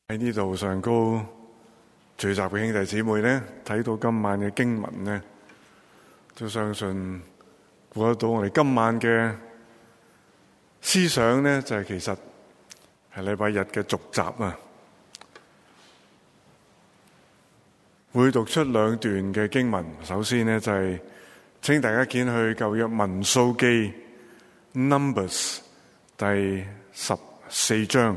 喺呢度上高聚集嘅兄弟姊妹呢，睇到今晚嘅經文呢，都相信估得到我哋今晚嘅思想呢，就係其實係禮拜日嘅續集啊。會讀出兩段嘅經文，首先呢，就係請大家見去舊約民數記 Numbers 第14章。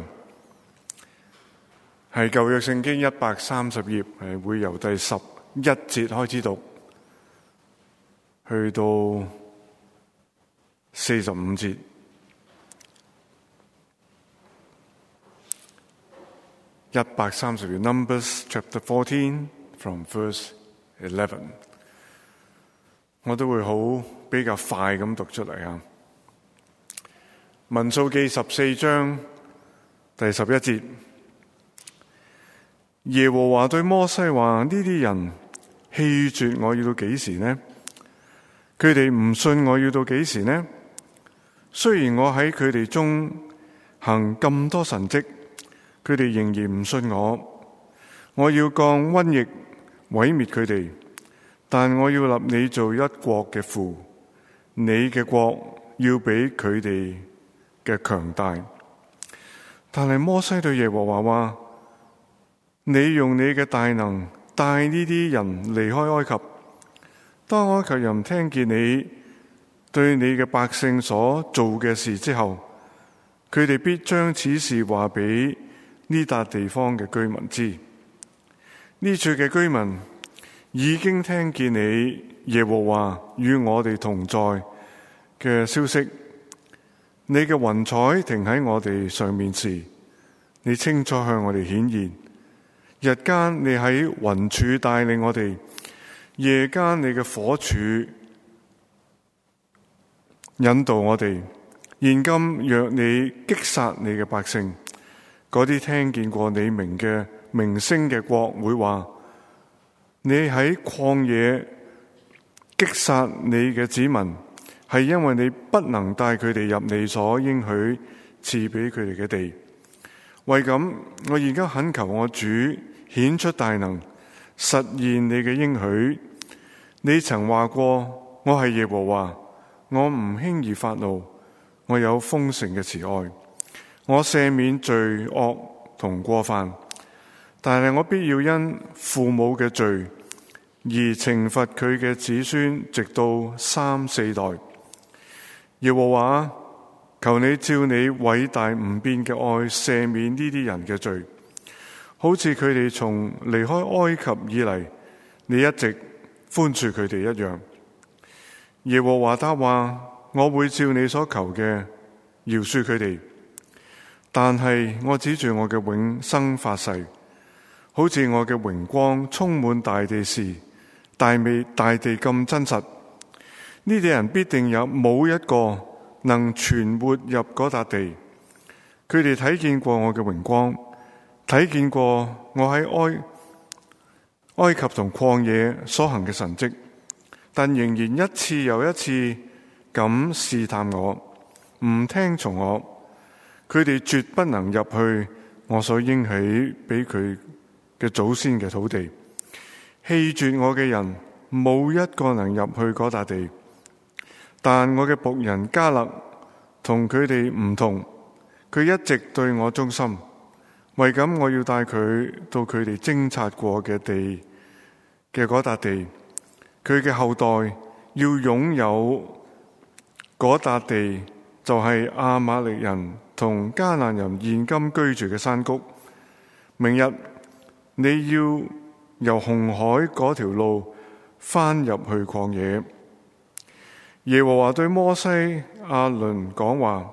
係舊約聖經130頁，係會由第11節開始讀，去到45節。130頁 Numbers chapter 14 from verse 11， 我都會好比較快咁讀出嚟啊。民數記14章第11節。耶和華對摩西話：呢啲人棄絕我要到幾時呢？佢哋唔信我要到幾時呢？雖然我喺佢哋中行咁多神蹟，佢哋仍然唔信我。我要降瘟疫毀滅佢哋，但我要立你做一國嘅父，你嘅國要比佢哋嘅強大。但係摩西對耶和華話：你用你嘅大能帶呢啲人離開埃及。當埃及人聽見你對你嘅百姓所做嘅事之後，佢哋必將此事話俾呢笪地方嘅居民知。呢處嘅居民已經聽見你耶和華與我哋同在嘅消息。你嘅雲彩停喺我哋上面時，你清楚向我哋顯現。日間你喺雲柱帶領我哋，夜間你嘅火柱引導我哋。現今若你擊殺你嘅百姓，嗰啲聽見過你名聲嘅國會話：你喺曠野擊殺你嘅子民，係因為你不能帶佢哋入你所應許賜俾佢哋嘅地。為咁，我而家懇求我主顯出大能，實現你嘅應許。你曾話過：我係耶和華，我唔輕易發怒，我有豐盛嘅慈愛，我赦免罪惡同過犯，但係我必要因父母嘅罪而懲罰佢嘅子孫，直到3、4代。耶和華，求你照你偉大唔變嘅愛赦免呢啲人嘅罪，好似佢哋從離開埃及以嚟，你一直寬恕佢哋一樣。耶和華答話：我會照你所求嘅饒恕佢哋，但係我指住我嘅永生發誓，好似我嘅榮光充滿大地時，大地咁真實，呢啲人必定冇一個能存活入嗰笪地。佢哋睇見過我嘅榮光，睇見過我喺埃及同曠野所行嘅神蹟，但仍然一次又一次咁試探我，唔聽從我。佢哋絕不能入去我所應許俾佢嘅祖先嘅土地。棄絕我嘅人冇一個能入去嗰笪地。但我嘅僕人迦勒同佢哋唔同，佢一直對我忠心。為咁，我要帶佢到佢哋偵察過嘅地嘅嗰笪地，佢嘅後代要擁有嗰笪地，就係亞瑪力人同迦南人現今居住嘅山谷。明日你要由紅海嗰條路翻入去曠野。耶和華對摩西、亞倫講話：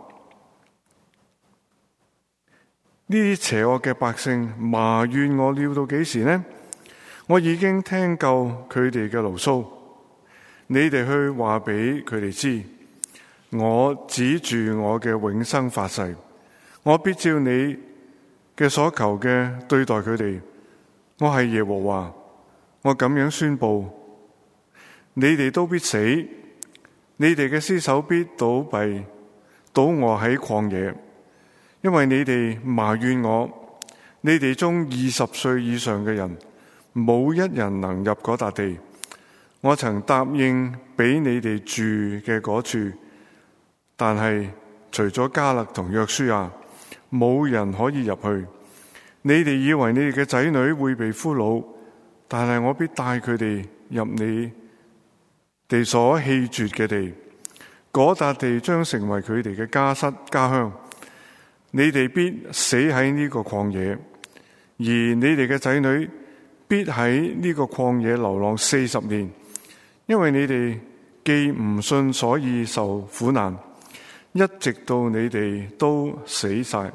呢啲邪惡嘅百姓埋怨我要到幾時呢？我已經聽夠佢哋嘅牢騷，你哋去話俾佢哋知，我指住我嘅永生發誓，我必照你嘅所求嘅對待佢哋。我係耶和華，我咁樣宣布，你哋都必死。你哋嘅屍首必倒斃，倒臥喺曠野，因為你哋埋怨我， 你哋中20歲以上嘅人，冇一人能入嗰笪地。我曾答應俾你哋住嘅嗰處，但係除咗迦勒同約書亞，冇人可以入去。你哋以為你哋嘅仔女會被俘虜，但係我必帶佢哋入你哋所棄絕嘅地，嗰笪地將成為佢哋嘅家鄉。你哋必死喺呢個曠野，而你哋嘅仔女必喺呢個曠野流浪40年，因為你哋既唔信，所以受苦難，一直到你哋都死晒。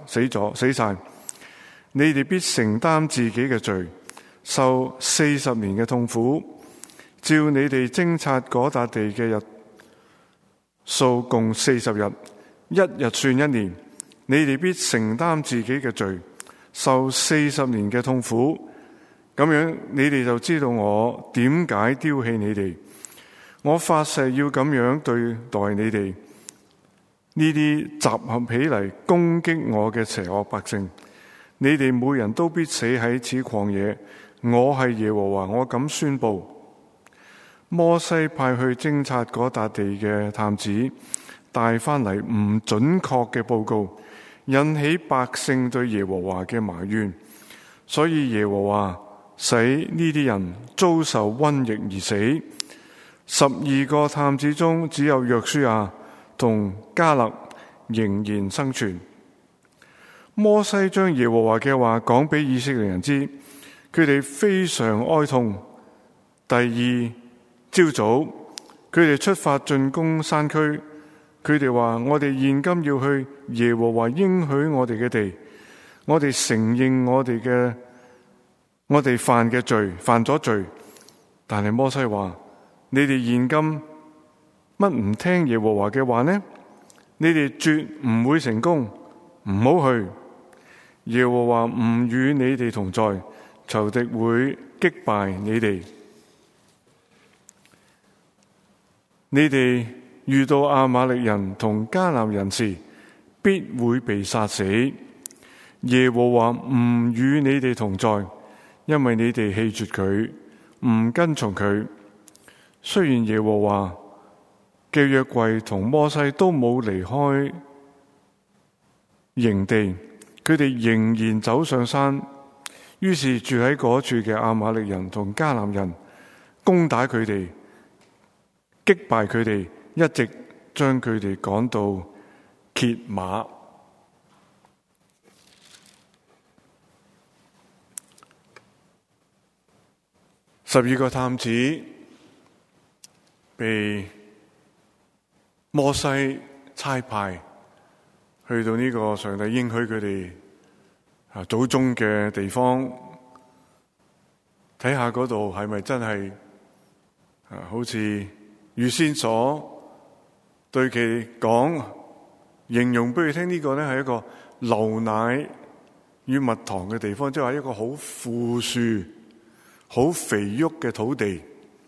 你哋必承擔自己嘅罪，受40年嘅痛苦。照你哋偵察嗰笪地嘅日數共40日，一日算1年。你哋必承擔自己嘅罪，受40年嘅痛苦。咁樣你哋就知道我點解丟棄你哋。我發誓要咁樣對待你哋，呢啲集合起嚟攻擊我嘅邪惡百姓。你哋每人都必死喺此曠野。我係耶和華，我敢宣布。摩西派去偵察嗰笪地嘅探子帶翻嚟唔準確嘅報告，引起百姓對耶和華嘅埋怨，所以耶和華使呢啲人遭受瘟疫而死。12個探子中只有約書亞同迦勒仍然生存。摩西將耶和華嘅話講俾以色列人知，佢哋非常哀痛。第二朝早，佢哋出發進攻山區。佢哋話：我哋現今要去耶和華應許我哋嘅地，我哋承認我哋犯咗罪。但係摩西話：你哋現今乜唔聽耶和華嘅話呢？你哋絕唔會成功，唔好去。耶和華唔與你哋同在，仇敵會擊敗你哋。你哋遇到亞瑪力人同迦南人時，必會被殺死。耶和華唔與你哋同在，因為你哋棄絕佢，唔跟從佢。雖然耶和華嘅約櫃同摩西都冇離開營地，佢哋仍然走上山。於是住喺嗰處嘅亞瑪力人同迦南人攻打佢哋，擊敗佢哋，一直將佢哋趕到揭瑪。12個探子被摩西差派去到呢個上帝應許佢哋祖宗嘅地方，睇下嗰度係咪真係好似預先所對佢講，形容俾佢聽呢個咧係一個流奶與蜜糖嘅地方，即係話一個好富庶、好肥沃嘅土地。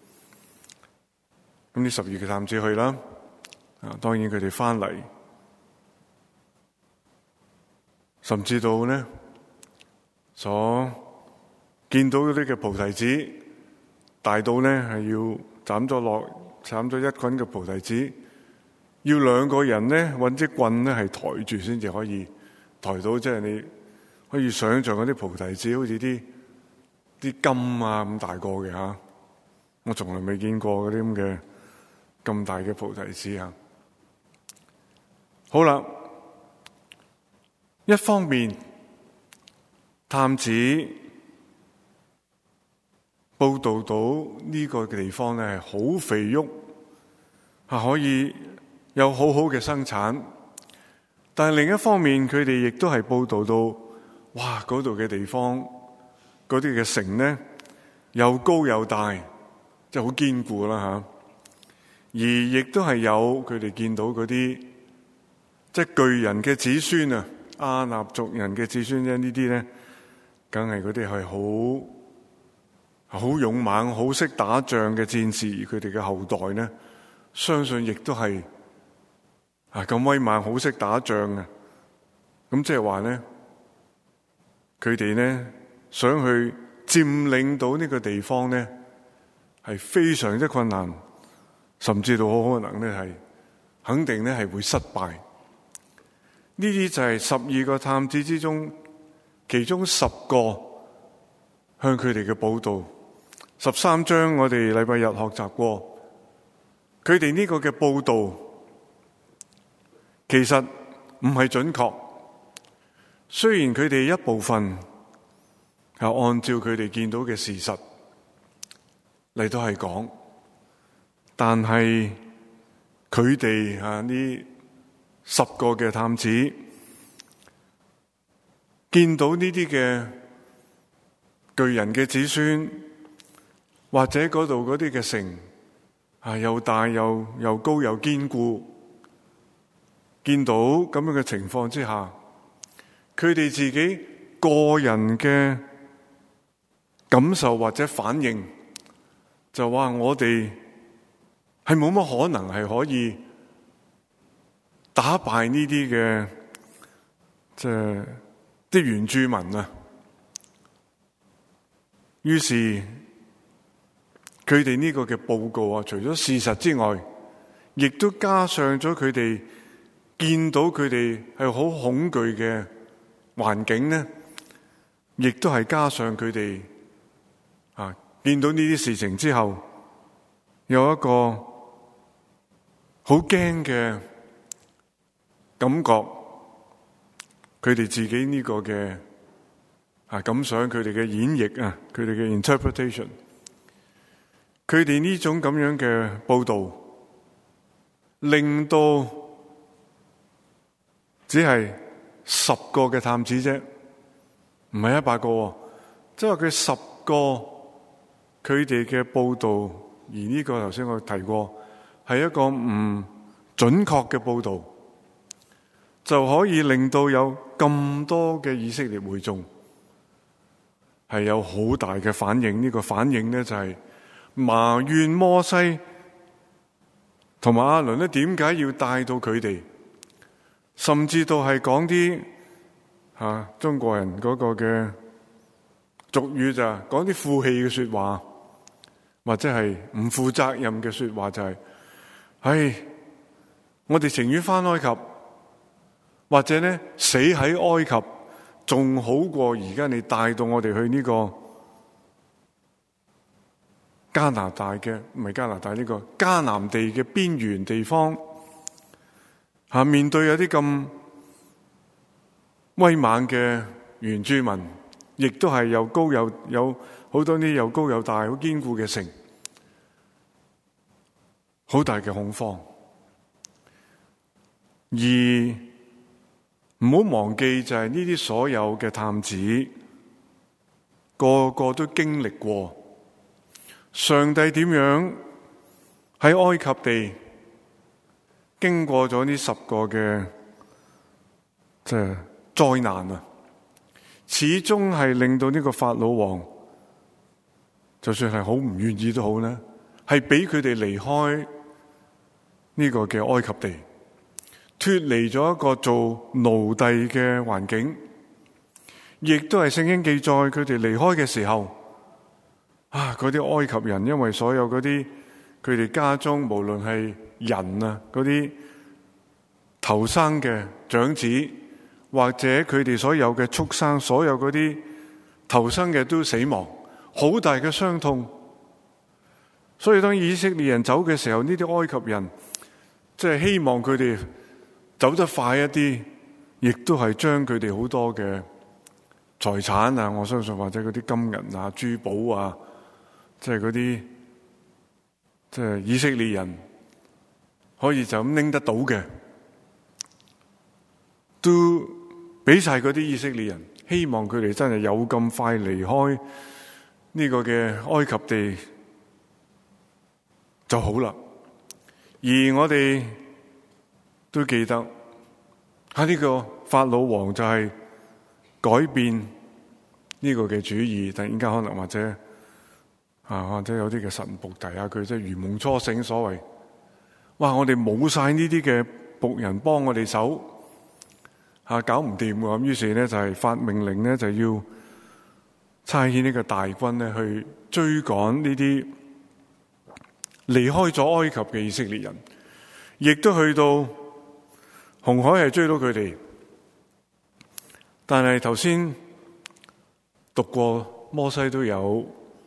咁呢12個探子去啦，當然佢哋翻嚟，甚至到呢所見到嗰啲嘅菩提子大到呢係要斬咗一捆嘅菩提子，要2個人呢揾支棍呢係抬住先至可以抬到，即係你可以想象嗰啲菩提子好似啲金啊咁大個嘅吓，我從來未見過嗰啲咁嘅咁大嘅菩提子啊。好啦，一方面探子報道到呢個地方咧係好肥沃，係可以有好好嘅生產，但係另一方面佢哋亦都係報道到，哇，嗰度嘅地方嗰啲嘅城咧又高又大，即係好堅固啦吓，而亦都係有佢哋見到嗰啲即係巨人嘅子孫啊，亞納族人嘅子孫啫，呢啲咧梗係嗰啲係好勇猛、好識打仗嘅戰士，而佢哋嘅後代呢，相信亦都係咁威猛、好識打仗啊！咁即係話呢， 佢哋呢想去佔領到呢個地方呢，係非常之困難，甚至到好可能呢係肯定呢係會失敗。呢啲就係12個探子之中，其中10個向佢哋嘅報道。13章我哋禮拜日學習過，佢哋呢個嘅報道其實唔係準確。雖然佢哋一部分係按照佢哋見到嘅事實嚟到係講，但係佢哋呢10個嘅探子見到呢啲嘅巨人嘅子孫，或者嗰度嗰啲嘅城又大又高又堅固，見到咁樣嘅情況之下，佢哋自己個人嘅感受或者反應就話：我哋係冇乜可能係可以打敗呢啲嘅即係啲原住民啊。於是佢哋呢個嘅報告除咗事實之外，亦都加上咗佢哋見到佢哋係好恐懼嘅環境呢，亦都係加上佢哋見到呢啲事情之後，有一個好驚嘅感覺，佢哋自己呢個嘅感想，佢哋嘅演繹啊，佢哋嘅 interpretation， 佢哋呢種咁樣嘅報導，令到只係10個嘅探子啫，唔係100個，即係話佢10個佢哋嘅報導，而呢個頭先我提過係一個唔準確嘅報導，就可以令到有咁多嘅以色列會眾係有好大嘅反應。呢個反應呢，就係埋怨摩西同埋亞倫呢，點解要帶到佢哋，甚至到係講啲中國人嗰個嘅俗語，就係講啲負氣嘅說話，或者係唔負責任嘅說話，就係我哋情願返埃及，或者呢死喺埃及仲好過而家你帶到我哋去呢個加拿大嘅，唔係加拿大，呢個迦南地嘅邊緣地方，面對有啲咁威猛嘅原住民，亦都係又高有好多啲又高又大好堅固嘅城，好大嘅恐慌。而唔好忘記就係呢啲所有嘅探子個個都經歷過上帝點樣喺埃及地經過咗呢10個嘅即係災難啊，始終係令到呢個法老王就算係好唔願意都好咧，係俾佢哋離開呢個嘅埃及地，脫離咗一個做奴隸嘅環境，亦都係聖經記載佢哋離開嘅時候，嗰啲埃及人因為所有嗰啲佢哋家中無論係人啊，嗰啲頭生嘅長子，或者佢哋所有嘅畜生，所有嗰啲頭生嘅都死亡，好大嘅傷痛。所以當以色列人走嘅時候，呢啲埃及人即係希望佢哋走得快一啲，亦都係將佢哋好多嘅財產啊，我相信或者嗰啲金銀啊、珠寶啊，即係嗰啲即係以色列人可以就咁拎得到嘅，都俾晒嗰啲以色列人，希望佢哋真係有咁快離開呢個嘅埃及地就好啦。而我哋都記得呢個法老王就係改變呢個嘅主意，突然間可能或者有啲嘅神僕提下佢，即係如夢初醒所謂，哇！我哋冇晒呢啲嘅僕人幫我哋手， 搞唔掂喎，於是咧就係發命令咧，就要差遣呢個大軍咧去追趕呢啲離開咗埃及嘅以色列人，亦都去到紅海係追到佢哋。但係頭先讀過摩西都有，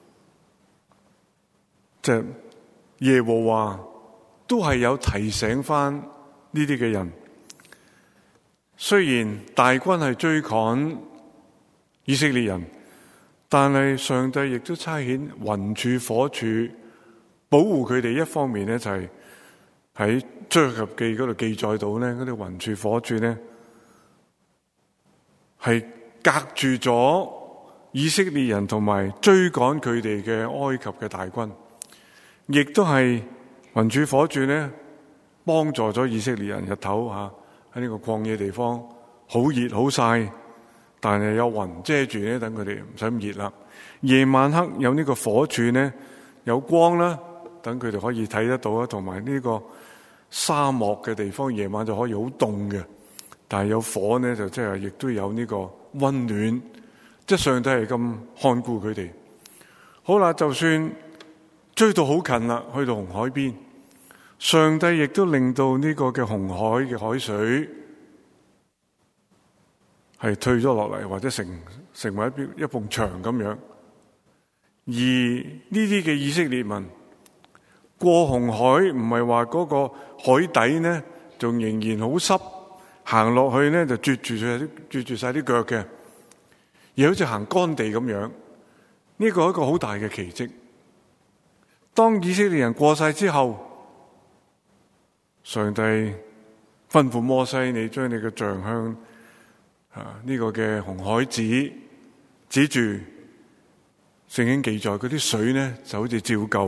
即係耶和華都係有提醒翻呢啲嘅人。雖然大軍係追趕以色列人，但係上帝亦都差遣雲柱火柱保護佢哋。一方面呢，就係喺出埃及記嗰度記載到呢，嗰啲雲柱火柱呢係隔住咗以色列人同埋追趕佢哋嘅埃及嘅大軍，亦都係雲柱火柱呢幫助咗以色列人日頭喺呢個曠野地方好熱好曬，但係有雲遮住咧，等佢哋唔使咁熱啦。夜晚黑有呢個火柱呢，有光啦，等佢哋可以睇得到啦。同埋呢個沙漠嘅地方，夜晚就可以好凍嘅，但係有火呢，就即係亦都有呢個溫暖。即係上帝係咁看顧佢哋。好啦，就算追到好近啦，去到紅海邊，上帝亦都令到呢個嘅紅海嘅海水係退咗落嚟，或者成為一埲牆咁樣。而呢啲嘅以色列民過紅海，唔係話嗰個海底呢仲仍然好濕，行落去呢就啜住晒啲腳嘅，而好似行乾地咁樣。呢個係一個好大嘅奇蹟。當以色列人過晒之後，上帝吩咐摩西，你將你嘅杖向呢個嘅紅海指住。聖經記載嗰啲水呢就好似照舊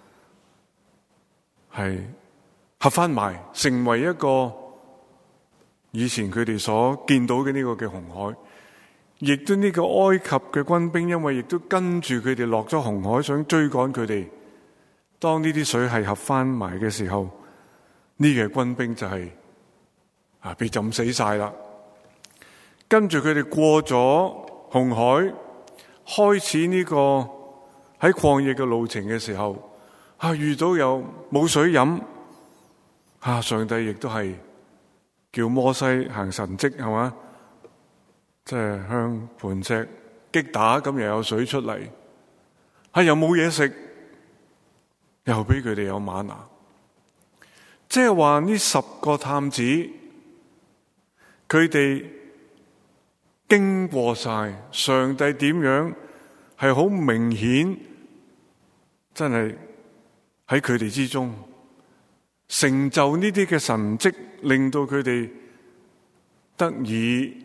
係合翻埋，成為一個以前佢哋所見到嘅呢個嘅紅海。亦都呢個埃及嘅軍兵，因為亦都跟住佢哋落咗紅海，想追趕佢哋。當呢啲水係合翻埋嘅時候，呢個軍兵就係被浸死晒啦。跟住佢哋過咗紅海，開始呢個喺曠野嘅路程嘅時候，遇到有冇水飲，上帝亦都係叫摩西行神蹟，係嘛？即係向磐石擊打，咁又有水出嚟。又冇嘢食，又俾佢哋有嗎哪。即係話呢10個探子，佢哋經過晒上帝點樣係好明顯，真係喺佢哋之中成就呢啲嘅神蹟，令到佢哋得以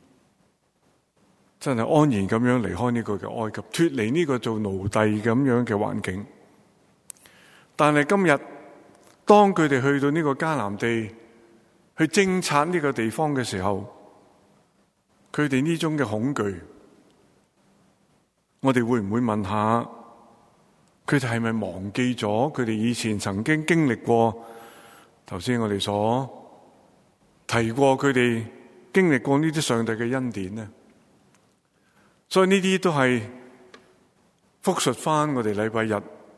真係安然咁樣離開呢個嘅埃及，脫離呢個做奴隸咁樣嘅環境。但係今日當佢哋去到呢個迦南地去偵察呢個地方嘅時候，佢哋呢種嘅恐懼，我哋會唔會問下佢哋係咪忘記咗佢哋以前曾經經歷過？頭先我哋所提過，佢哋經歷過呢啲上帝嘅恩典呢？所以呢啲都係複述翻我哋禮拜日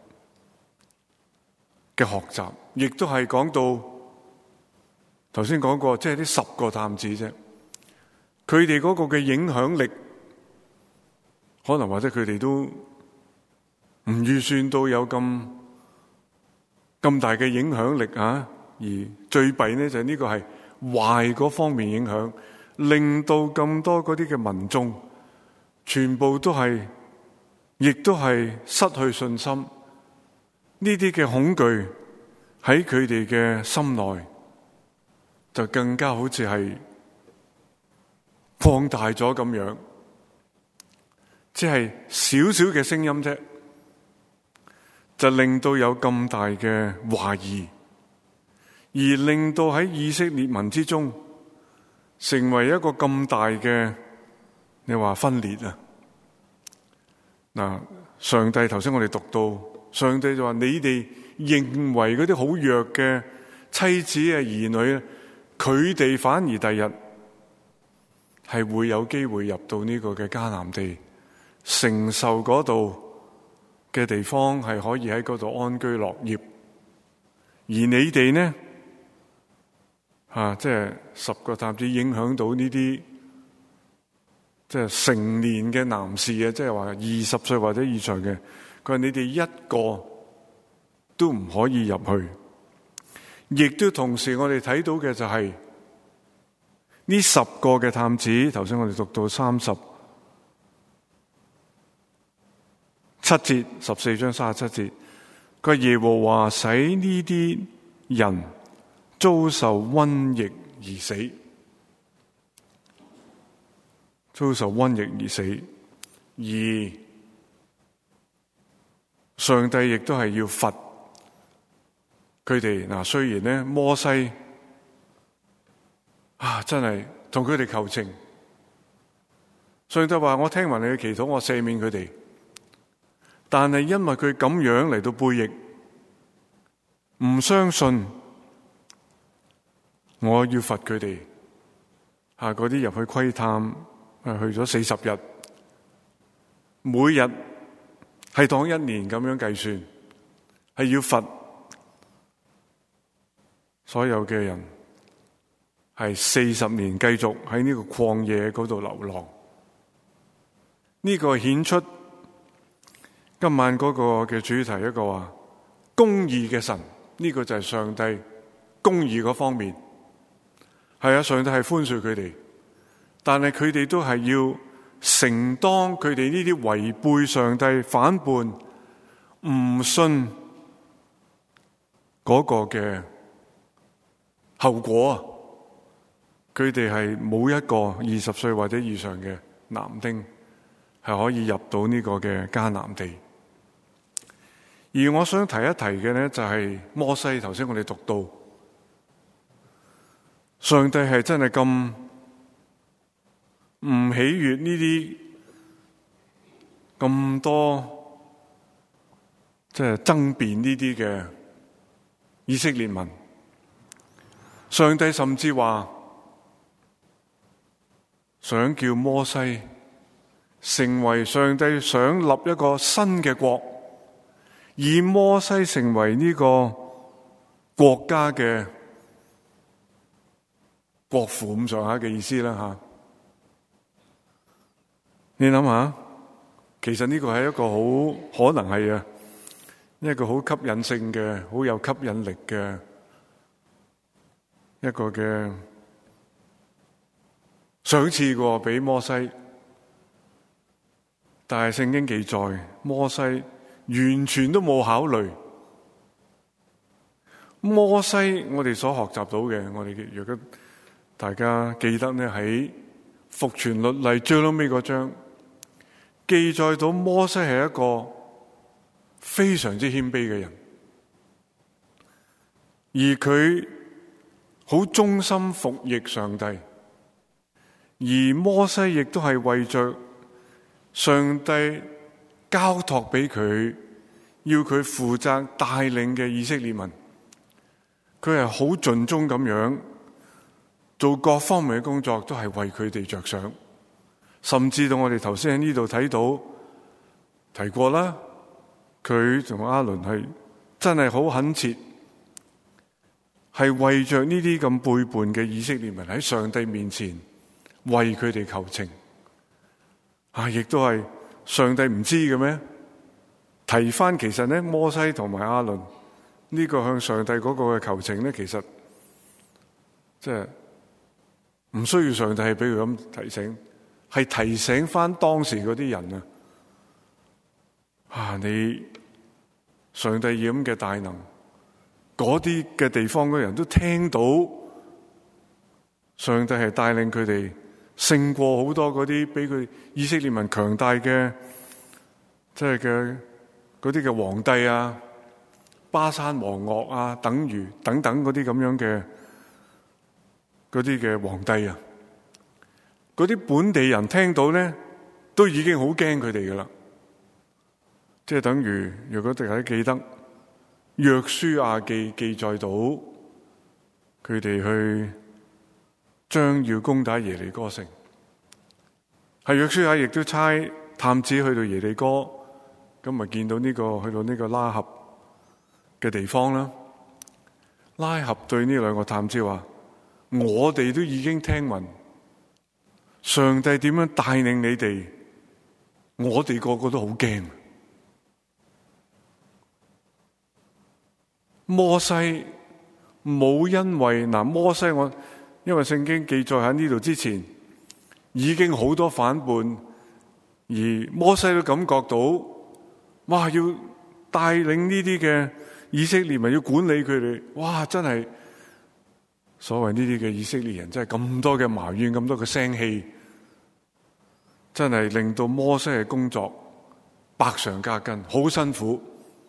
嘅學習，亦都係講到頭先講過，即係啲10個探子啫。佢哋嗰個嘅影響力，可能或者佢哋都唔預算到有咁大嘅影響力啊！而最弊呢，就係呢個係壞嗰方面影響，令到咁多嗰啲嘅民眾全部都係，亦都係失去信心。呢啲嘅恐懼喺佢哋嘅心內，就更加好似係擴大咗咁樣，即係少少嘅聲音啫，就令到有咁大嘅懷疑，而令到喺以色列民之中成為一個咁大嘅，你話分裂啊？嗱，上帝頭先我哋讀到，上帝就話：你哋認為嗰啲好弱嘅妻子啊、兒女啊，佢哋反而第日係會有機會入到呢個嘅迦南地，承受嗰度嘅地方，係可以喺嗰度安居樂業。而你哋呢，即係10個探子影響到呢啲即係成年嘅男士啊，即係話20歲或者以上嘅，佢話你哋一個都唔可以入去。亦都同時我哋睇到嘅就係呢10個嘅探子，頭先我哋讀到37節，14章37節，佢話耶和華使呢啲人遭受瘟疫而死，遭受瘟疫而死，而上帝亦都係要罰佢哋。嗱，雖然咧摩西真係同佢哋求情，上帝話我聽完你嘅祈禱，我赦免佢哋，但係因為佢咁樣嚟到背逆，唔相信，我要罰佢哋。嗰啲入去窺探，去咗40日，每日係當1年咁樣計算，係要罰所有嘅人，係40年繼續喺呢個曠野嗰度流浪。呢個顯出今晚嗰個嘅主題，一個話公義嘅神，呢個就係上帝公義嗰方面。係啊，上帝係寬恕佢哋，但係佢哋都係要承擔佢哋呢啲違背上帝、反叛、唔信嗰個嘅後果啊！佢哋係冇一個20歲或者以上嘅男丁係可以入到呢個嘅迦南地。而我想提一提嘅呢，就係摩西，頭先我哋讀到，上帝係真係咁唔喜悅呢啲咁多即係爭辯呢啲嘅以色列民。上帝甚至話想叫摩西成為上帝想立一個新嘅國，以摩西成為呢個國家嘅國父咁上下嘅意思啦吓。你諗下，其實呢個係一個好可能係一個好吸引性嘅、好有吸引力嘅一個嘅賞賜過俾摩西。但係聖經記載，摩西完全都冇考慮。摩西我哋所學習到嘅，我哋如果大家記得呢，喺復傳律例最尾嗰章記載到，摩西係一個非常之謙卑嘅人，而佢好忠心服役上帝，而摩西亦都係為着上帝交託俾佢，要佢負責帶領嘅以色列民，佢係好盡忠咁樣做各方面嘅工作，都係為佢哋着想。甚至到我哋頭先喺呢度睇到提過啦，佢同亞倫係真係好懇切，係為着呢啲咁背叛嘅以色列民喺上帝面前為佢哋求情。亦都係上帝唔知嘅咩？提翻其實咧，摩西同埋亞倫呢個向上帝嗰個嘅求情咧，其實即係唔需要上帝係俾佢咁提醒，係提醒翻當時嗰啲人你上帝咁嘅大能，嗰啲嘅地方嘅人都聽到上帝係帶領佢哋勝過好多嗰啲比佢以色列民強大嘅，即係嘅嗰啲嘅皇帝啊、巴珊王噩啊、等等嗰啲咁樣嘅嗰啲嘅皇帝啊，嗰啲本地人聽到咧，都已經好驚佢哋噶啦。即係等於，如果大家記得約書亞記記載到佢哋去將要攻打耶利哥城， 係約書亞亦都差探子去到耶利哥，咁咪見到去到呢個拉合嘅地方啦。拉合對呢兩個探子話：我哋都已經聽聞上帝點樣帶領你哋，我哋個個都好驚。摩西冇因為摩西因為聖經記載喺呢度之前已經好多反叛，而摩西都感覺到，哇！要帶領呢啲嘅以色列民，要管理佢哋，哇！真係所謂呢啲嘅以色列人，真係咁多嘅埋怨，咁多嘅聲氣，真係令到摩西嘅工作百上加斤，好辛苦。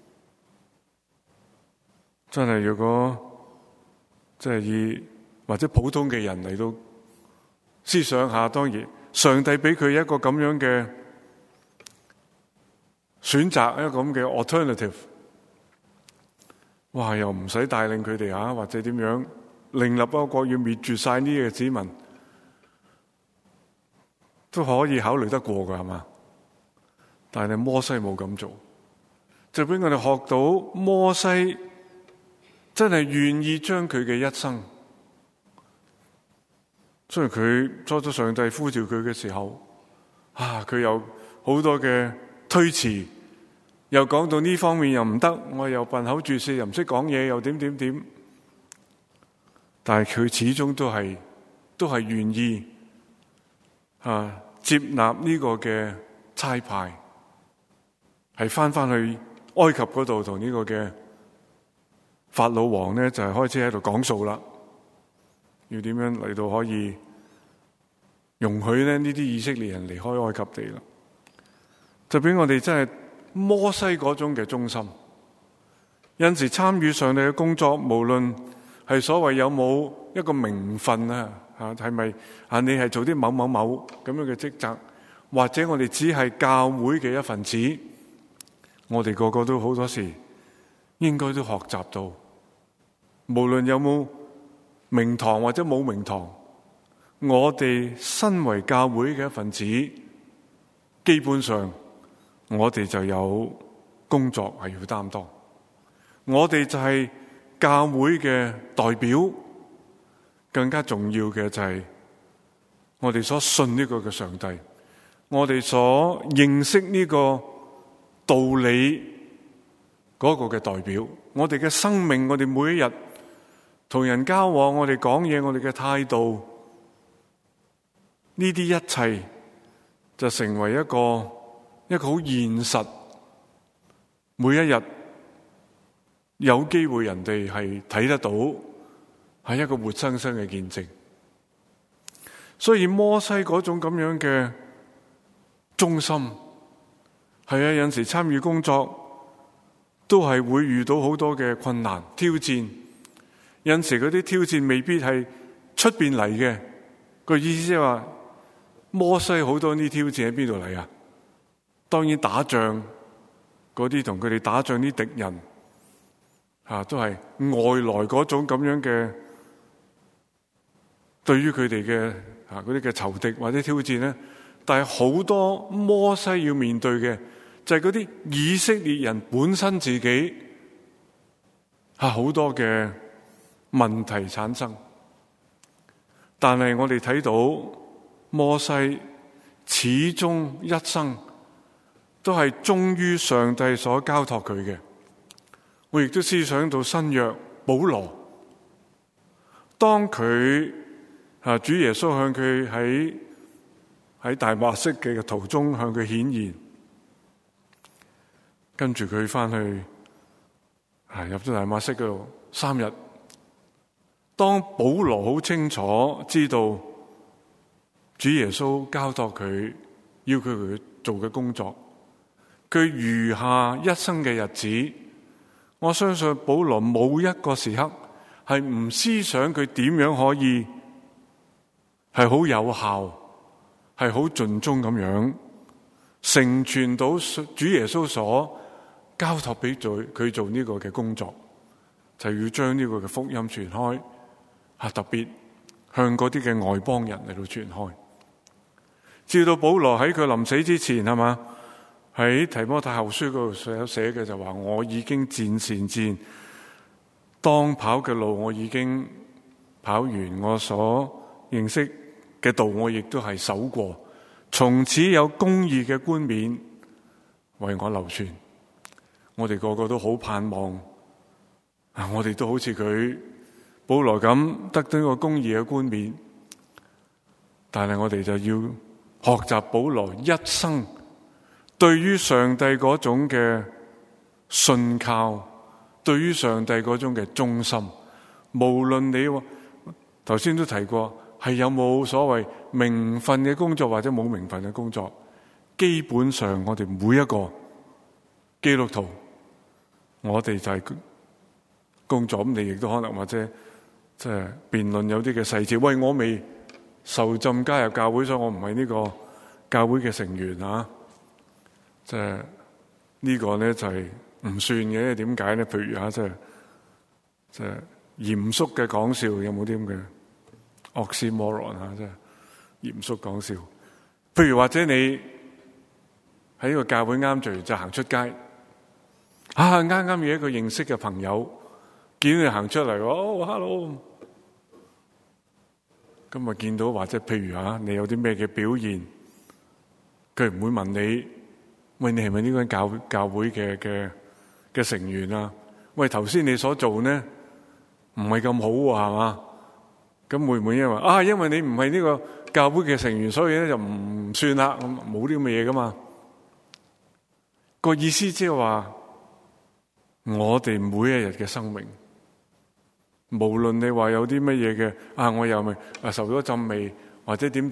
真係如果即係以或者普通嘅人嚟到思想下，當然上帝俾佢一個咁樣嘅選擇，一個咁嘅 alternative， 哇！又唔使帶領佢哋啊，或者點樣另立一個國要滅絕晒呢啲嘅子民，都可以考慮得過㗎，係嘛？但係摩西冇咁做，就俾我哋學到摩西真係願意將佢嘅一生，雖然佢初上帝呼召佢嘅時候，佢有好多嘅推辭，又講到呢方面又唔得，我又笨口拙舌，又唔識講嘢，又點，但係佢始終都係願意接納呢個嘅差派，係翻去埃及嗰度同呢個嘅法老王呢，就係開始喺度講數啦，要點樣嚟到可以容許呢啲以色列人離開埃及地啦？就俾我哋真係摩西嗰種嘅忠心。有陣時參與上帝嘅工作，無論係所謂有冇一個名分啊，係咪你係做啲某某某咁樣嘅職責，或者我哋只係教會嘅一份子，我哋個個都好多時應該都學習到，無論有冇名堂或者冇名堂，我哋身為教會嘅一份子，基本上我哋就有工作係要擔當，我哋就係教會嘅代表。更加重要嘅就係我哋所信呢個嘅上帝，我哋所認識呢個道理嗰個嘅代表，我哋嘅生命，我哋每一日同人交往，我哋講嘢，我哋嘅態度，呢啲一切就成為一個好現實，每一日有機會人哋係睇得到，係一個活生生嘅見證。所以摩西嗰種咁樣嘅忠心，係有陣時參與工作都係會遇到好多嘅困難挑戰。有陣時嗰啲挑戰未必係出邊嚟嘅，個意思即係話摩西好多呢挑戰喺邊度嚟啊？當然打仗嗰啲同佢哋打仗啲敵人都係外來嗰種咁樣嘅。對於佢哋嘅嗰啲嘅仇敵或者挑戰咧，但係好多摩西要面對嘅就係嗰啲以色列人本身自己好多嘅問題產生。但係我哋睇到摩西始終一生都係忠於上帝所交託佢嘅。我亦都思想到新約保羅，當佢主耶穌向佢喺大馬色嘅途中向佢顯現，跟住佢翻去入咗大馬色嗰度3日。當保羅好清楚知道主耶穌交託佢要佢做嘅工作，佢餘下一生嘅日子，我相信保羅冇一個時刻係唔思想佢點樣可以係好有效，係好盡忠咁樣成全到主耶穌所交託俾佢做呢個嘅工作，就要將呢個嘅福音傳開，特別向嗰啲嘅外邦人嚟到傳開。 照到保羅喺佢臨死之前，係嘛，喺提摩太後書嗰度寫嘅就話，我已經戰善戰，當跑嘅路我已經跑完，我所認識嘅道我亦都係守過，從此有公義嘅冠冕為我流傳。我哋個個都好盼望我哋都好似佢保羅咁得到一個公義嘅冠冕，但係我哋就要學習保羅一生對於上帝嗰種嘅信靠，對於上帝嗰種嘅忠心。無論你頭先都提過，係有冇所謂名分嘅工作或者冇名分嘅工作，基本上我哋每一個基督徒，我哋就係工作。咁你亦都可能或者即係辯論有啲嘅細節。喂，我未受浸加入教會，所以我唔係呢個教會嘅成員啊。即係呢個咧就係唔算嘅。點解咧？譬如即係嚴肅嘅講笑，有冇啲咁嘅oxymoron啊？即係嚴肅講笑。譬如或者你喺呢個教會啱聚就行出街，啱啱有一個認識嘅朋友見到你行出嚟，哦 hello， 咁啊見到或者譬如你有啲咩嘅表現，佢唔會問你，喂，你係咪呢個教會嘅成員啊？喂，頭先你所做呢唔係咁好係嘛？咁會唔會因為你唔係呢個教會嘅成員，所以咧就唔算啦？咁冇啲咁嘅嘢噶嘛？個意思即係話，我哋每一日嘅生命，無論你話有啲乜嘢嘅我又咪受咗浸未，或者點，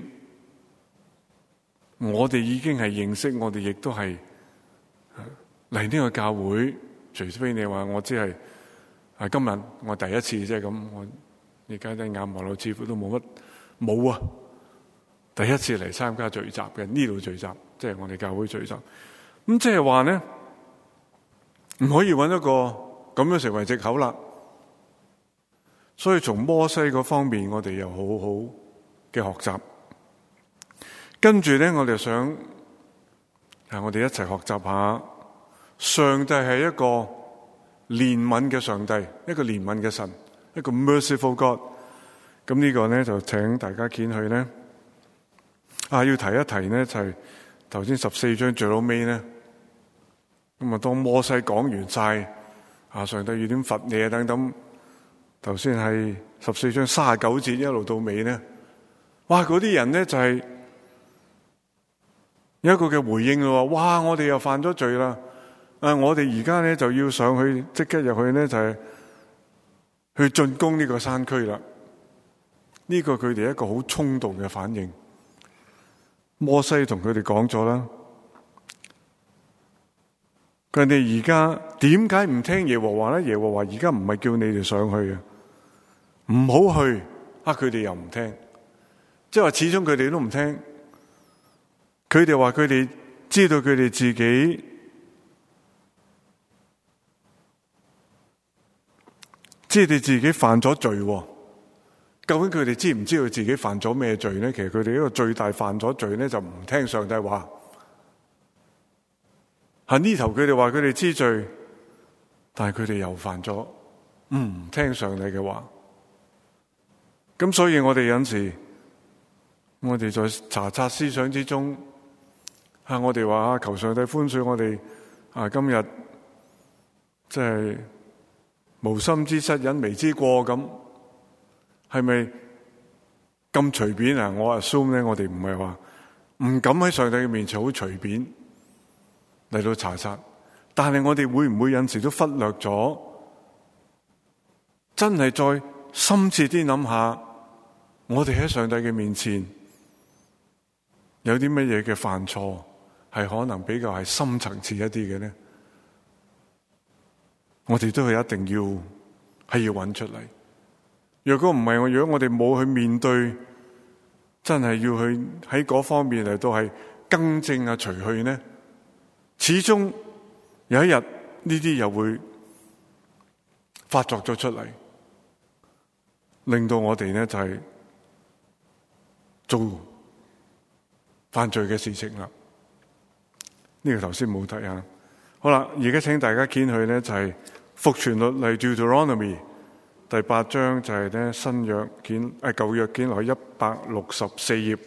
我哋已經係認識，我哋亦都係嚟呢個教會。除非你話我只係今日我第一次啫，咁我而家啲眼望落似乎都冇啊！第一次嚟參加聚集嘅，呢度聚集，即係我哋教會聚集。咁即係話咧，唔可以揾一個咁樣成為藉口啦。所以從摩西嗰方面，我哋又好好嘅學習。跟住咧，我哋想我哋一齊學習下，上帝係一個憐憫嘅上帝，一個憐憫嘅神，一個 merciful God。咁呢個咧就請大家見去咧。要提一提咧，就係頭先14章最後尾咧。咁當摩西講完晒上帝要點罰你啊等等，頭先係14章39節一路到尾咧，哇！嗰啲人咧就係有一個嘅回應咯。哇！我哋又犯咗罪啦！我哋而家咧就要上去，即刻入去咧就係去進攻呢個山區啦。呢個佢哋一個好衝動嘅反應。摩西同佢哋講咗啦，佢哋而家點解唔聽耶和華咧？耶和華而家唔係叫你哋上去啊，唔好去。佢哋又唔聽，即係話始終佢哋都唔聽。佢哋話佢哋知道佢哋自己知道自己犯咗罪。究竟佢哋知唔知道自己犯咗咩罪呢？其實佢哋一個最大犯咗罪呢，就唔聽上帝話。呢頭佢哋話佢哋知罪，但係佢哋又犯咗唔聽上帝嘅話。咁所以我哋有時，我哋在查察思想之中，我哋話求上帝寬恕我哋今日即係無心之失、隱微之過咁。係咪咁隨便啊？我 assume 咧，我哋唔係話唔敢喺上帝嘅面前好隨便嚟到查察，但係我哋會唔會有時都忽略咗？真係再深切啲諗下，我哋喺上帝嘅面前有啲乜嘢嘅犯錯，係可能比較係深層次一啲嘅咧？我哋都係一定要揾出嚟。若果唔係，如果我哋冇去面對，真係要去喺嗰方面嚟到係更正除去呢，始終有一日呢啲又會發作咗出嚟，令到我哋呢就係做犯罪嘅事情啦。呢個頭先冇睇啊。好啦，而家請大家見去呢，就係復傳律例 Deuteronomy 第8章，就係呢新約舊約見落164頁，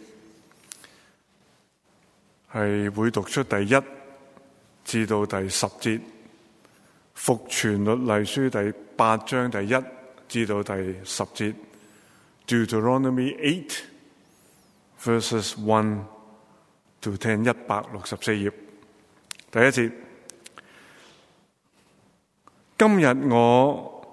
係會讀出第1至到第10節。復傳律例書第8章第1至到第10節 Deuteronomy 8 verses 1 to 10 164頁第1節。今日我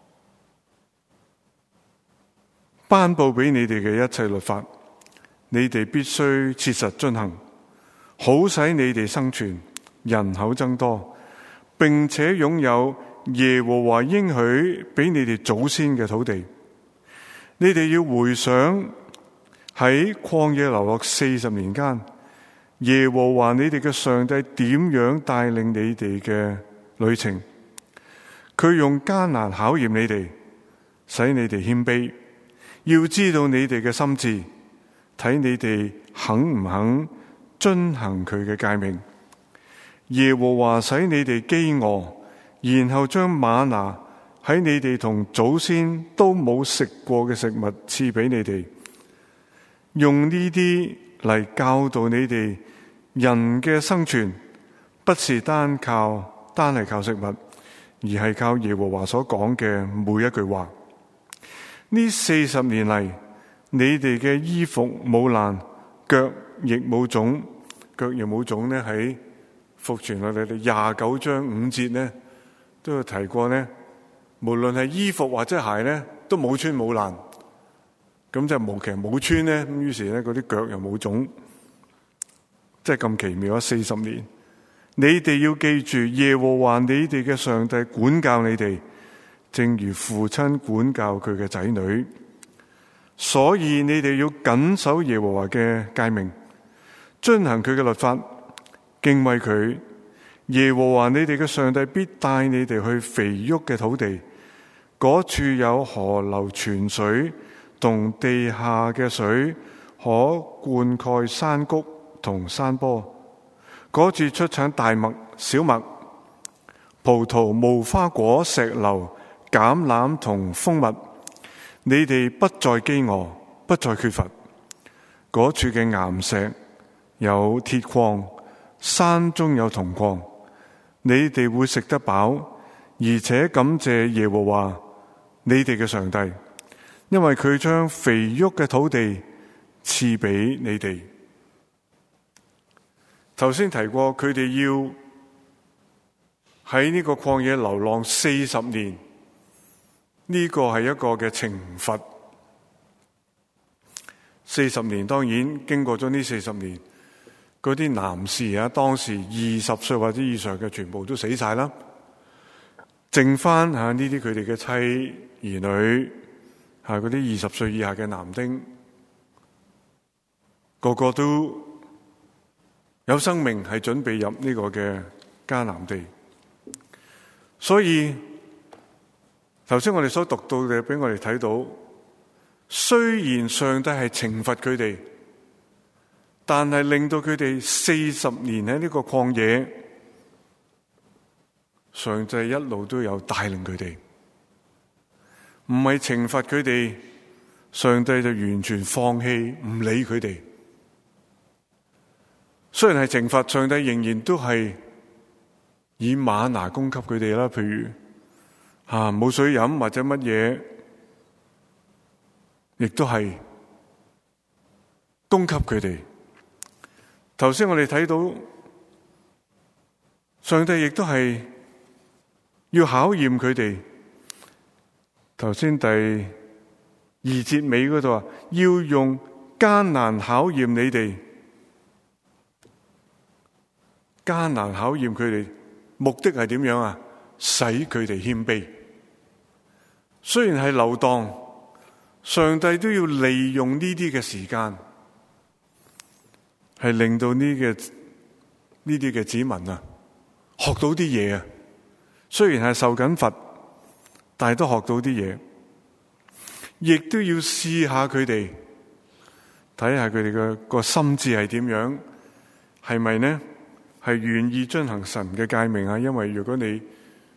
頒布俾你哋嘅一切律法，你哋必須切實遵行，好使你哋生存，人口增多，並且擁有耶和華應許俾你哋祖先嘅土地。你哋要回想喺曠野流落40年間，耶和華你哋嘅上帝點樣帶領你哋嘅旅程。佢用艱難考驗你哋，使你哋謙卑，要知道你哋嘅心志，睇你哋肯唔肯遵行佢嘅誡命。耶和華使你哋飢餓，然後將嗎哪喺你哋同祖先都冇食過嘅食物賜俾你哋，用呢啲嚟教導你哋人嘅生存，不是單係靠食物，而係靠耶和華所講嘅每一句話。呢40年嚟，你哋嘅衣服冇爛，腳亦冇腫。腳亦冇腫呢，喺復傳律例29章5節呢都有提過呢，無論係衣服或者鞋呢，都冇穿冇爛。咁就其實冇穿呢，咁於是呢，嗰啲腳又冇腫，即係咁奇妙啊！40年。你哋要記住，耶和華你哋嘅上帝管教你哋，正如父親管教佢嘅仔女。所以你哋要謹守耶和華嘅誡命，遵行佢嘅律法，敬畏佢。耶和華你哋嘅上帝必帶你哋去肥沃嘅土地，嗰處有河流泉水，同地下嘅水可灌溉山谷同山坡。嗰處出產大麥、小麥、葡萄、無花果、石榴、橄欖同蜂蜜。你哋不再飢餓，不再缺乏。嗰處嘅岩石有鐵礦，山中有銅礦。你哋會食得飽，而且感謝耶和華你哋嘅上帝，因為佢將肥沃嘅土地賜俾你哋。頭先提過，佢哋要喺呢個曠野流浪40年，呢個係一個嘅懲罰。40年，當然經過咗呢40年，嗰啲男士啊，當時20歲或者以上嘅全部都死晒啦，剩翻呢啲佢哋嘅妻兒女，嗰啲20歲以下嘅男丁，個個都有生命係準備入呢個嘅迦南地。所以頭先我哋所讀到嘅，俾我哋睇到，雖然上帝係懲罰佢哋，但係令到佢哋40年喺呢個曠野，上帝一路都有帶領佢哋，唔係懲罰佢哋，上帝就完全放棄唔理佢哋。雖然係懲罰，上帝仍然都係以嗎哪供給佢哋啦，譬如冇水飲或者乜嘢，亦都係供給佢哋。頭先我哋睇到，上帝亦都係要考驗佢哋。頭先第2節尾嗰度話，要用艱難考驗你哋。艱難考驗佢哋，目的係點樣啊？使佢哋謙卑。雖然係流蕩，上帝都要利用呢啲嘅時間，係令到呢啲嘅子民啊，學到啲嘢啊。雖然係受緊罰，但係都學到啲嘢，亦都要試下佢哋睇下佢哋嘅個心智係點樣，係咪呢？係願意遵行神嘅誡命啊？因為如果你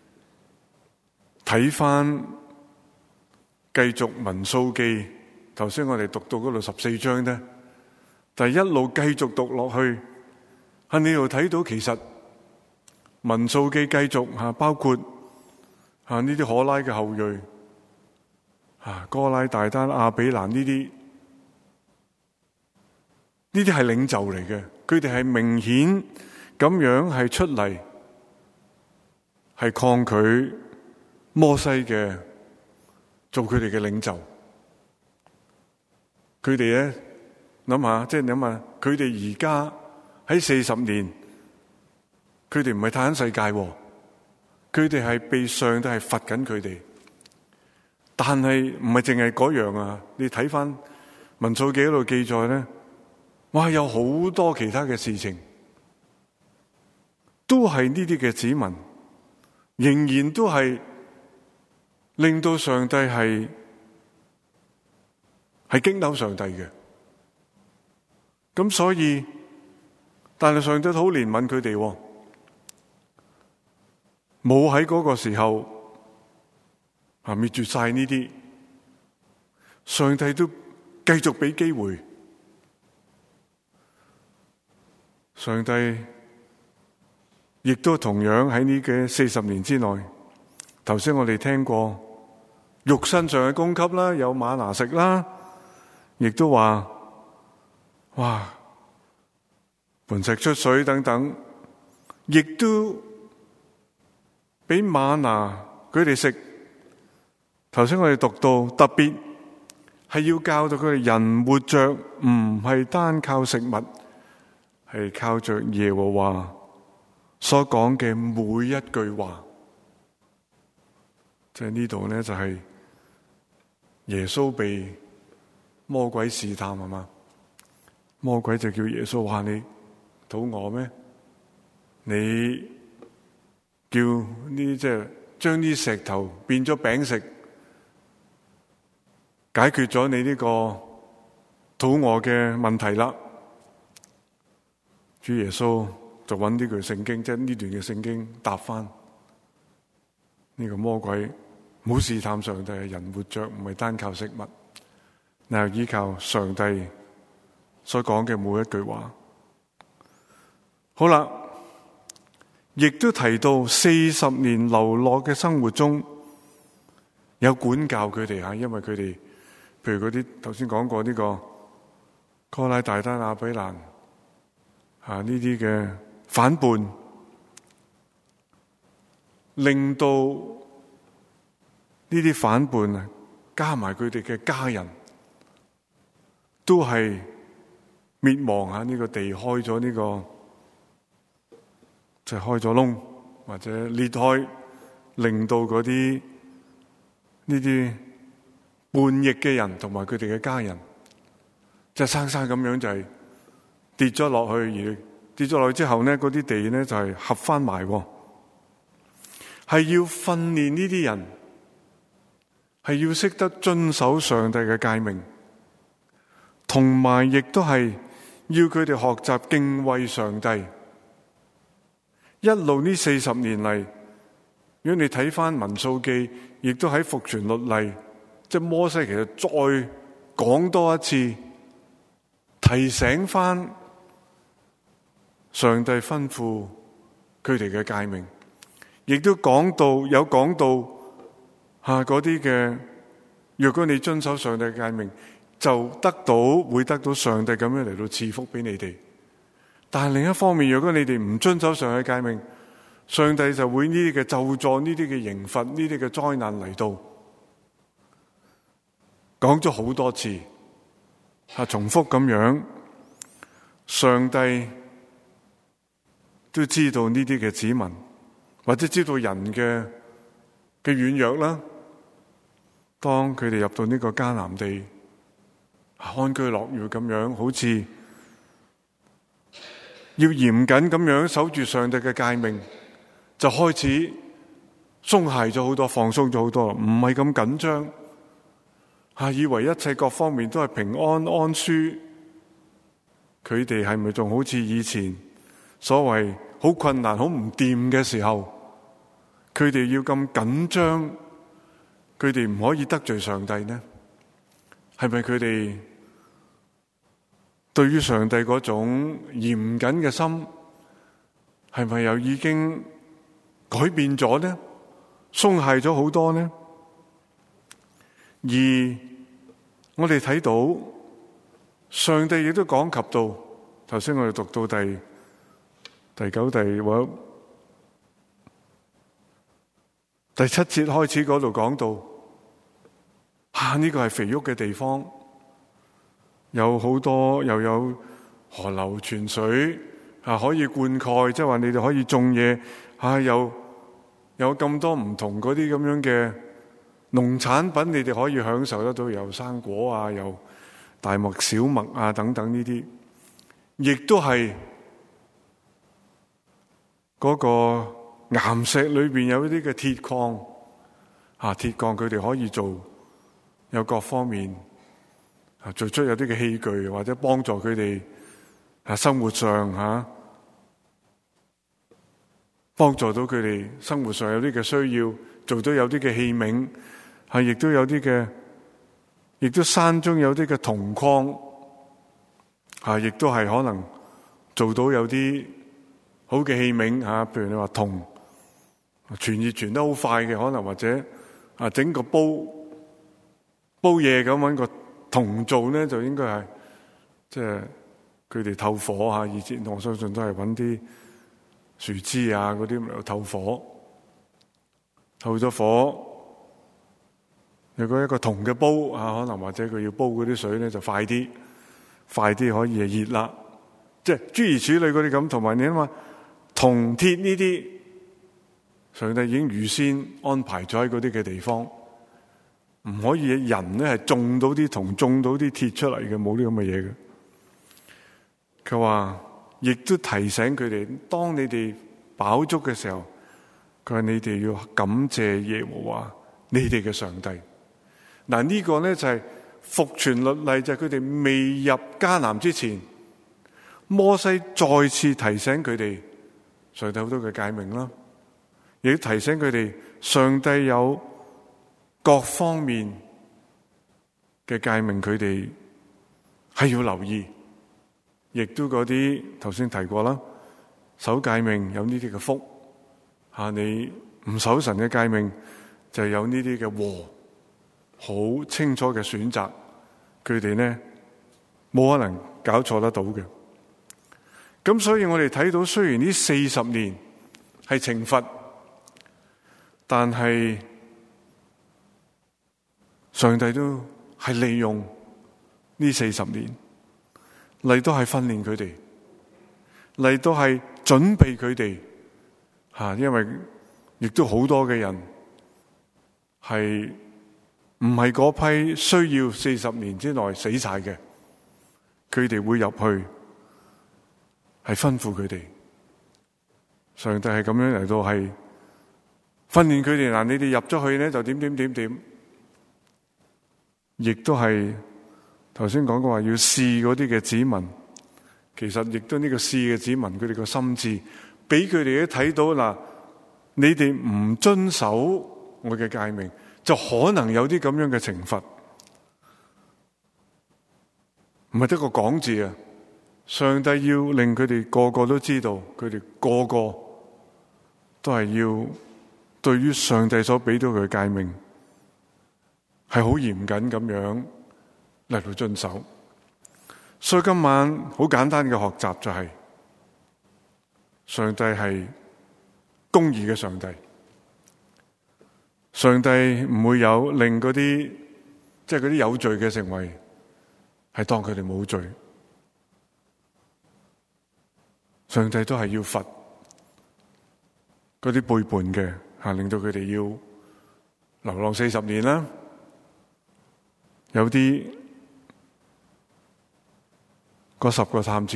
睇翻繼續民數記，頭先我哋讀到嗰度14章呢，但係一路繼續讀落去，你又睇到其實民數記繼續包括呢啲可拉嘅後裔哥拉、大單、亞比蘭呢啲係領袖嚟嘅，佢哋係明顯咁樣係出嚟係抗拒摩西嘅，做佢哋嘅領袖。佢哋咧諗下，佢哋而家喺40年，佢哋唔係太緊世界，佢哋係被上帝係罰緊佢哋。但係唔係淨係嗰樣啊！你睇翻民數記嗰度記載咧，哇，有好多其他嘅事情，都係呢啲嘅子民，仍然都係令到上帝係激嬲上帝嘅。咁所以，但係上帝好憐憫佢哋，冇喺嗰個時候滅絕晒呢啲，上帝都繼續俾機會。上帝亦都同樣喺呢嘅40年之內，頭先我哋聽過肉身上嘅供給啦，有嗎哪食啦，亦都話哇磐石出水等等，亦都俾嗎哪佢哋食。頭先我哋讀到，特別係要教導佢哋人活着唔係單靠食物，係靠着耶和華所講嘅每一句話。即係呢度咧，就係耶穌被魔鬼試探係嘛？魔鬼就叫耶穌話：你肚餓咩？你叫呢即係將啲石頭變咗餅食，解決咗你呢個肚餓嘅問題啦。主耶穌就揾呢句聖經，即係呢段嘅聖經答翻呢個魔鬼：唔好試探上帝，人活着唔係單靠食物，乃係依靠上帝所講嘅每一句話。好啦，亦都提到40年流落嘅生活中有管教佢哋，因為佢哋譬如嗰啲頭先講過呢個哥拉、大單、亞比蘭呢啲嘅反叛，令到呢啲反叛加埋佢哋嘅家人都係滅亡。呢個地開咗呢個就開咗窿或者裂開，令到嗰啲呢啲叛逆嘅人同埋佢哋嘅家人就生生咁樣就係跌咗落去，而跌咗落去之後呢，嗰啲地呢就係合翻埋，係要訓練呢啲人，係要識得遵守上帝嘅誡命，同埋亦都係要佢哋學習敬畏上帝。一路呢40年嚟，如果你睇翻民數記，亦都喺復傳律例，即係摩西其實再講多一次，提醒翻上帝吩咐佢哋嘅誡命，亦都講到嗰啲嘅，若果你遵守上帝嘅誡命，就會得到上帝咁樣嚟到賜福俾你哋。但係另一方面，如果你哋唔遵守上帝嘅誡命，上帝就會呢啲嘅咒詛、呢啲嘅刑罰、呢啲嘅災難嚟到。講咗好多次，重複咁樣，上帝都知道呢啲嘅子民，或者知道人嘅軟弱啦。當佢哋入到呢個迦南地，安居樂業咁樣，好似要嚴謹咁樣守住上帝嘅誡命，就開始鬆懈咗好多，放鬆咗好多，唔係咁緊張，以為一切各方面都係平安安舒， 佢哋係咪仲好似以前所謂好困難、好唔掂嘅時候，佢哋要咁緊張，佢哋唔可以得罪上帝呢？係咪佢哋對於上帝嗰種嚴謹嘅心，係咪又已經改變咗呢？鬆懈咗好多呢？而我哋睇到上帝亦都講及到，頭先我哋讀到第九、第七節開始嗰度講到，呢個係肥沃嘅地方，有好多又有河流泉水可以灌溉，即係話你哋可以種嘢，有咁多唔同嗰啲咁樣嘅農產品，你哋可以享受得到，有生果啊，有大麥、小麥啊等等呢啲，亦都係嗰個岩石裏邊有一啲嘅鐵礦，鐵礦佢哋可以做，有各方面做出有啲嘅器具，或者幫助佢哋生活上幫助到佢哋生活上有啲嘅需要，做到有啲嘅器皿，亦都有啲嘅，亦都山中有啲嘅銅礦，亦都係可能做到有啲好嘅器皿，譬如你話銅傳熱傳得好快嘅，可能或者整個煲嘢咁搵個銅做咧，就應該係即係佢哋透火以前我相信都係搵啲樹枝嗰啲嚟透火，透咗火，如果一個銅嘅煲可能或者佢要煲嗰啲水咧就快啲可以熱啦，即係諸如此類嗰啲咁。同埋你諗下銅鐵呢啲，上帝已經預先安排咗喺嗰啲嘅地方，唔可以人咧係種到啲銅、種到啲鐵出嚟嘅，冇呢咁嘅嘢嘅。佢話亦都提醒佢哋，當你哋飽足嘅時候，佢話你哋要感謝耶和華你哋嘅上帝。嗱，呢個咧就係復傳律例，就係佢哋未入迦南之前，摩西再次提醒佢哋上帝好多嘅誡命啦，亦都提醒佢哋上帝有各方面嘅誡命，佢哋係要留意。亦都嗰啲頭先提過啦，守誡命有呢啲嘅福，你唔守神嘅誡命就有呢啲嘅禍，好清楚嘅選擇，佢哋呢冇可能搞錯得到嘅。咁所以我哋睇到，雖然呢40年係懲罰，但係上帝都係利用呢40年嚟到係訓練佢哋，嚟到係準備佢哋，因為亦都好多嘅人係唔係嗰批需要40年之內死晒嘅，佢哋會入去係吩咐佢哋，上帝係咁樣嚟到係訓練佢哋。你哋入咗去咧就點，亦都係。頭先講過話要試嗰啲嘅子民，其實亦都呢個試嘅子民，佢哋個心智，俾佢哋都睇到嗱，你哋唔遵守我嘅誡命，就可能有啲咁樣嘅懲罰，唔係得個講字啊！上帝要令佢哋個個都知道，佢哋個個都係要對於上帝所俾到佢嘅誡命係好嚴謹咁樣嚟到遵守。所以今晚好簡單嘅學習就係，上帝係公義嘅上帝，上帝唔會有令嗰啲即係嗰啲有罪嘅成為係當佢哋冇罪，上帝都係要罰嗰啲背叛嘅，令到佢哋要流浪40年啦，有啲嗰10個探子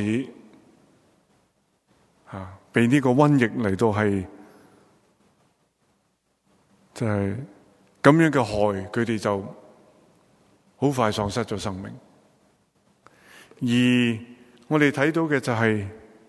被呢個瘟疫嚟到係就係咁樣嘅害，佢哋就好快喪失咗生命。而我哋睇到嘅就係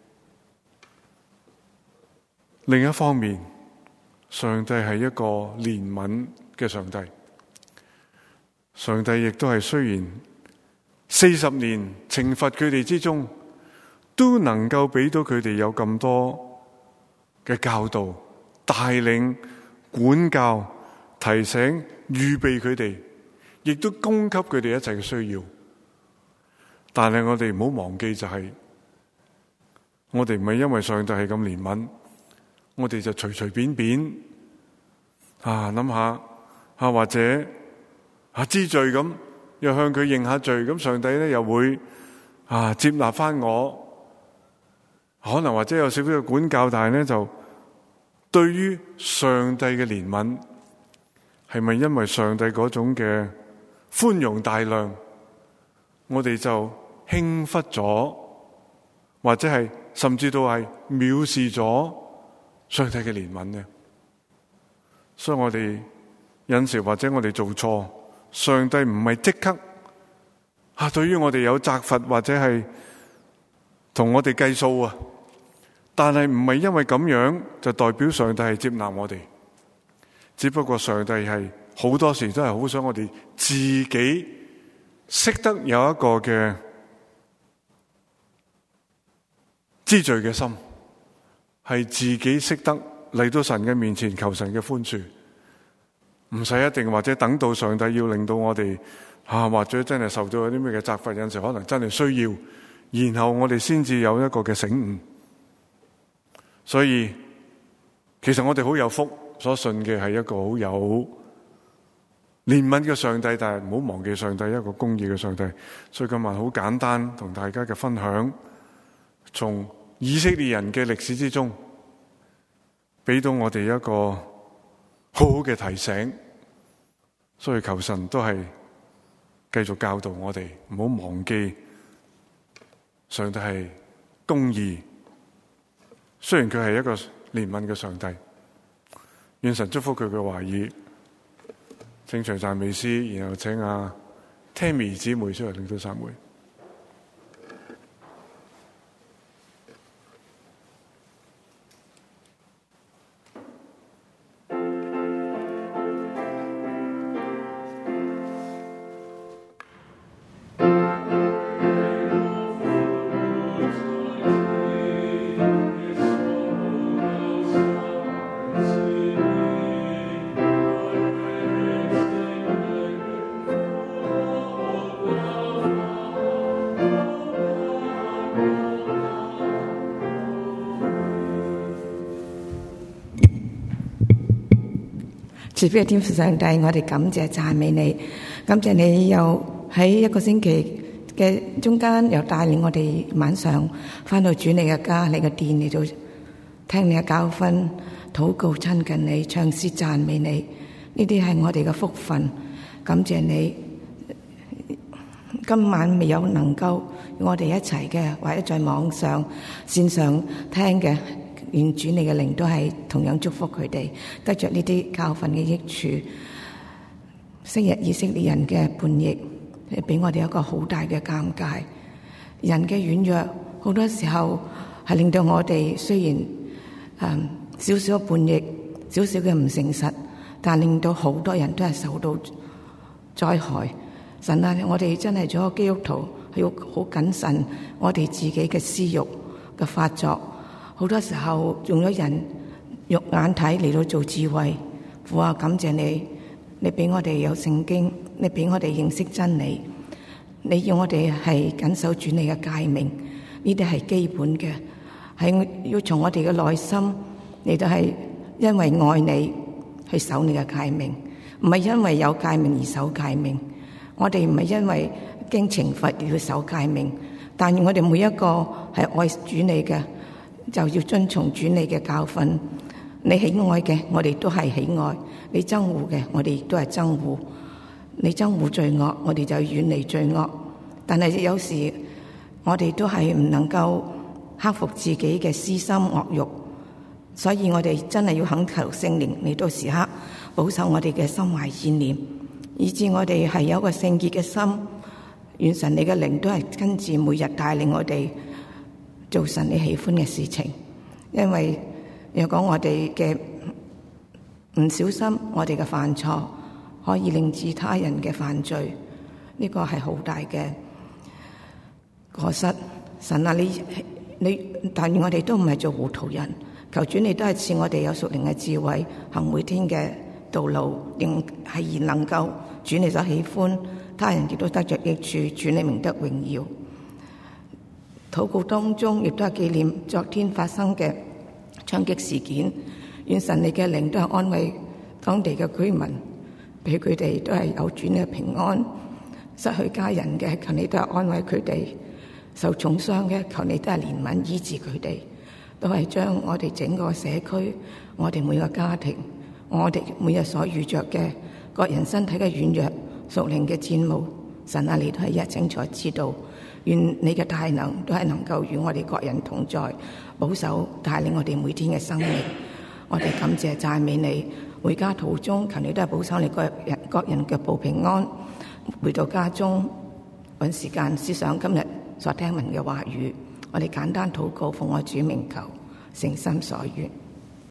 另一方面，上帝係一個憐憫嘅上帝。上帝亦都係雖然40年懲罰佢哋之中，都能夠俾到佢哋有咁多嘅教導、帶領、管教、提醒、預備佢哋，亦都供給佢哋一切嘅需要。但係我哋唔好忘記就係，我哋唔係因為上帝係咁憐憫，我哋就隨隨便便諗下或者知罪咁，又向佢認下罪，咁上帝咧又會接納翻我。可能或者有少少嘅管教，但係咧就對於上帝嘅憐憫，係咪因為上帝嗰種嘅寬容大量，我哋就輕忽咗，或者係甚至到係藐視咗上帝嘅憐憫呢？所以我哋有時或者我哋做錯，上帝唔係即刻對於我哋有責罰，或者係同我哋計數啊。但係唔係因為咁樣就代表上帝係接納我哋，只不過上帝係好多時都係好想我哋自己識得有一個嘅知罪嘅心，係自己識得嚟到神嘅面前求神嘅寬恕，唔使一定或者等到上帝要令到我哋或者真係受到有啲咩嘅責罰，有陣時可能真係需要，然後我哋先至有一個嘅醒悟。所以其實我哋好有福，所信嘅係一個好有憐憫嘅上帝，但係唔好忘記上帝一個公義嘅上帝。所以今日好簡單同大家嘅分享，從以色列人嘅歷史之中，俾到我哋一個好好嘅提醒。所以求神都係繼續教導我哋，唔好忘記上帝係公義。雖然佢係一個憐憫嘅上帝，願神祝福佢嘅話語。請唱讚美詩，然後請Tammy 姊妹出嚟領導散會。 慈悲嘅天父上帝，我哋感謝讚美你，感謝你又喺一個星期嘅中間又帶領我哋晚上翻到主你嘅家、你嘅殿嚟到聽你嘅教訓、禱告、親近你、唱詩讚美你，呢啲係我哋嘅福分。感謝你今晚未有能夠與我哋一齊嘅，或者在網上線上聽嘅，願主你嘅靈都係同樣祝福佢哋，得着呢啲教訓嘅益處。昔日以色列人嘅叛逆，俾我哋一個好大嘅尷尬。人嘅軟弱，好多時候係令到我哋雖然少少叛逆，少少嘅唔誠實，但令到好多人都係受到災害。神啊，我哋真係做個基督徒，要好謹慎我哋自己嘅私欲嘅發作。好多時候用咗人肉眼睇嚟到做智慧。父啊，感謝你，你俾我哋有聖經，你俾我哋認識真理，你要我哋係謹守主你嘅誡命，呢啲係基本嘅，係要從我哋嘅內心，你都係因為愛你去守你嘅誡命，唔係因為有誡命而守誡命。我哋唔係因為驚懲罰而去守誡命，但願我哋每一個係愛主你嘅，就要遵從主你嘅教訓。你喜愛嘅，我哋都係喜愛；你憎惡嘅，我哋亦都係憎惡。你憎惡罪惡，我哋就遠離罪惡。但係有時我哋都係唔能夠克服自己嘅私心惡慾，所以我哋真係要懇求聖靈嚟到時刻保守我哋嘅心懷意念，以致我哋係有一個聖潔嘅心。願神你嘅靈都係跟住每日帶領我哋做神你喜歡嘅事情。因為若果我哋嘅唔小心，我哋嘅犯錯可以令至他人嘅犯罪，呢個係好大嘅過失。神啊，但願我哋都唔係做糊塗人，求主你都係賜我哋有屬靈嘅智慧，行每天嘅道路，係能夠主你所喜歡，他人亦都得着益處，主你名得榮耀。禱告當中亦都係紀念昨天發生嘅槍擊事件，願神你嘅靈都係安慰當地嘅居民，俾佢哋都係有主你嘅平安。失去家人嘅，求你都係安慰佢哋；受重傷嘅，求你都係憐憫醫治佢哋。都係將我哋整個社區，我哋每個家庭，我哋每日所遇着嘅各人身體嘅軟弱、屬靈嘅戰務，神啊，你都係一清楚知道。願你嘅大能都係能夠與我哋各人同在，保守帶領我哋每天嘅生命。我哋感謝讚美你，回家途中求你都係保守你各人腳步平安。回到家中搵時間思想今日所聽聞嘅話語，我哋簡單禱告，奉我主名求，誠心所願。